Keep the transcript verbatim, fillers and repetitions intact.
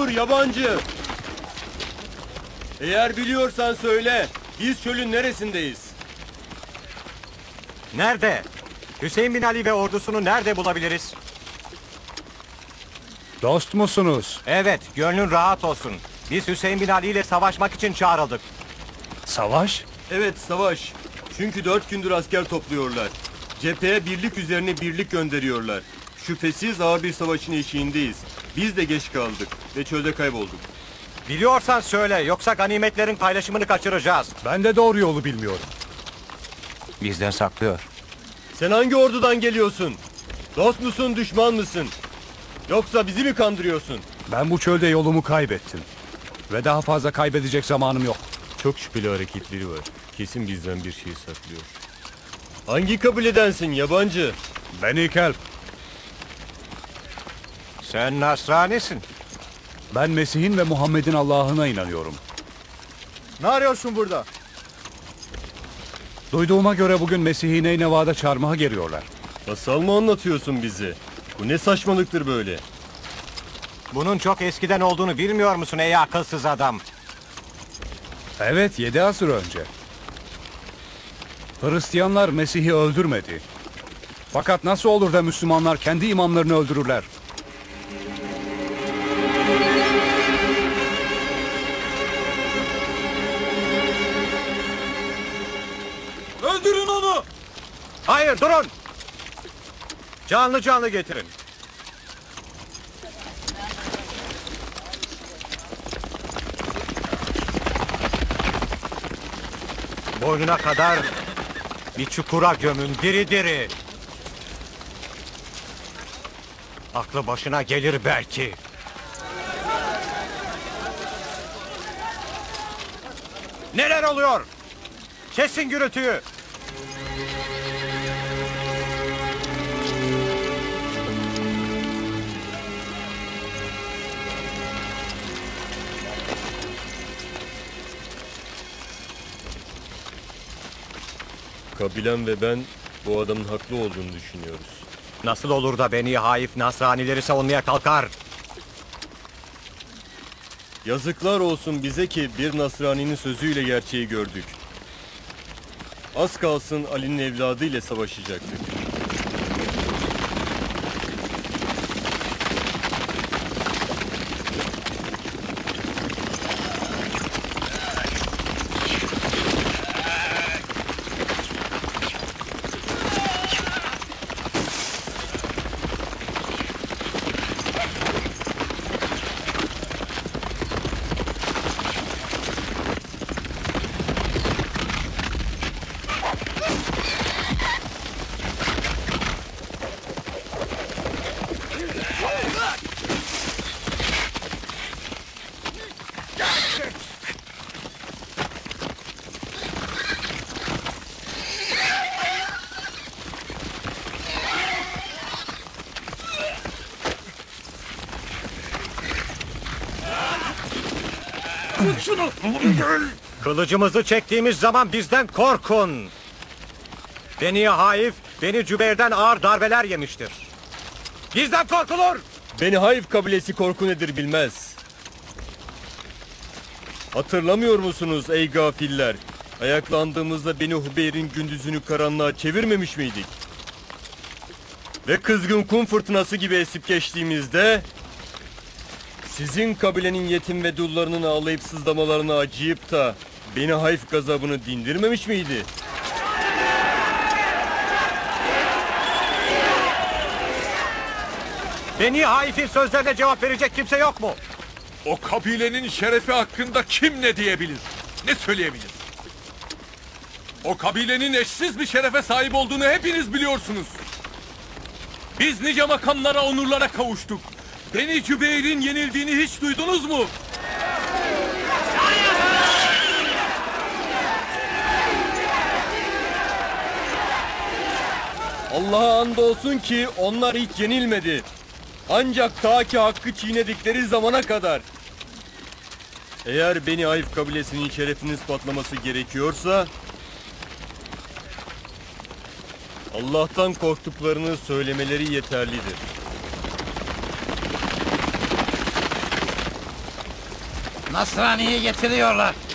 Dur yabancı! Eğer biliyorsan söyle, biz çölün neresindeyiz? Nerede? Hüseyin bin Ali ve ordusunu nerede bulabiliriz? Dost musunuz? Evet, gönlün rahat olsun. Biz Hüseyin bin Ali ile savaşmak için çağrıldık. Savaş? Evet, savaş. Çünkü dört gündür asker topluyorlar. Cepheye birlik üzerine birlik gönderiyorlar. Şüphesiz ağır bir savaşın eşiğindeyiz. Biz de geç kaldık ve çölde kaybolduk. Biliyorsan söyle, yoksa ganimetlerin paylaşımını kaçıracağız. Ben de doğru yolu bilmiyorum. Bizden saklıyor. Sen hangi ordudan geliyorsun? Dost musun, düşman mısın? Yoksa bizi mi kandırıyorsun? Ben bu çölde yolumu kaybettim. Ve daha fazla kaybedecek zamanım yok. Çok şüpheli hareketleri var. Kesin bizden bir şey saklıyor. Hangi kabiledensin yabancı? Beni Kelp. Sen Nasranisin. Ben Mesih'in ve Muhammed'in Allah'ına inanıyorum. Ne arıyorsun burada? Duyduğuma göre bugün Mesih'i Neyneva'da çarmıha geriyorlar. Masal mı anlatıyorsun bize? Bu ne saçmalıktır böyle? Bunun çok eskiden olduğunu bilmiyor musun ey akılsız adam? Evet, yedi asır önce. Hristiyanlar Mesih'i öldürmedi. Fakat nasıl olur da Müslümanlar kendi imamlarını öldürürler? Öldürün onu! Hayır, durun! Canlı canlı getirin. Boynuna kadar bir çukura gömün, diri diri. Aklı başına gelir belki. Neler oluyor? Kesin gürültüyü. Kabilem ve ben bu adamın haklı olduğunu düşünüyoruz. Nasıl olur da Beni Haif Nasranileri savunmaya kalkar? Yazıklar olsun bize ki bir Nasrani'nin sözüyle gerçeği gördük. Az kalsın Ali'nin evladı ile savaşacaktık. Şunu! Kılıcımızı çektiğimiz zaman bizden korkun. Beni Haif, Beni Cübeyr'den ağır darbeler yemiştir. Bizden korkulur! Beni Haif kabilesi korku nedir bilmez. Hatırlamıyor musunuz ey gafiller? Ayaklandığımızda Beni Hubeyr'in gündüzünü karanlığa çevirmemiş miydik? Ve kızgın kum fırtınası gibi esip geçtiğimizde sizin kabilenin yetim ve dullarının ağlayıp sızlamalarına acıyıp da Beni Haif gazabını dindirmemiş miydi? Beni Haif'in sözlerine cevap verecek kimse yok mu? O kabilenin şerefi hakkında kim ne diyebilir? Ne söyleyebilir? O kabilenin eşsiz bir şerefe sahip olduğunu hepiniz biliyorsunuz. Biz nice makamlara, onurlara kavuştuk. Beni Cübeyr'in yenildiğini hiç duydunuz mu? Allah'a andolsun ki onlar hiç yenilmedi. Ancak ta ki hakkı çiğnedikleri zamana kadar. Eğer Beni Haif kabilesinin şerefini ispatlaması gerekiyorsa Allah'tan korktuklarını söylemeleri yeterlidir. Nasrani'yi getiriyorlar.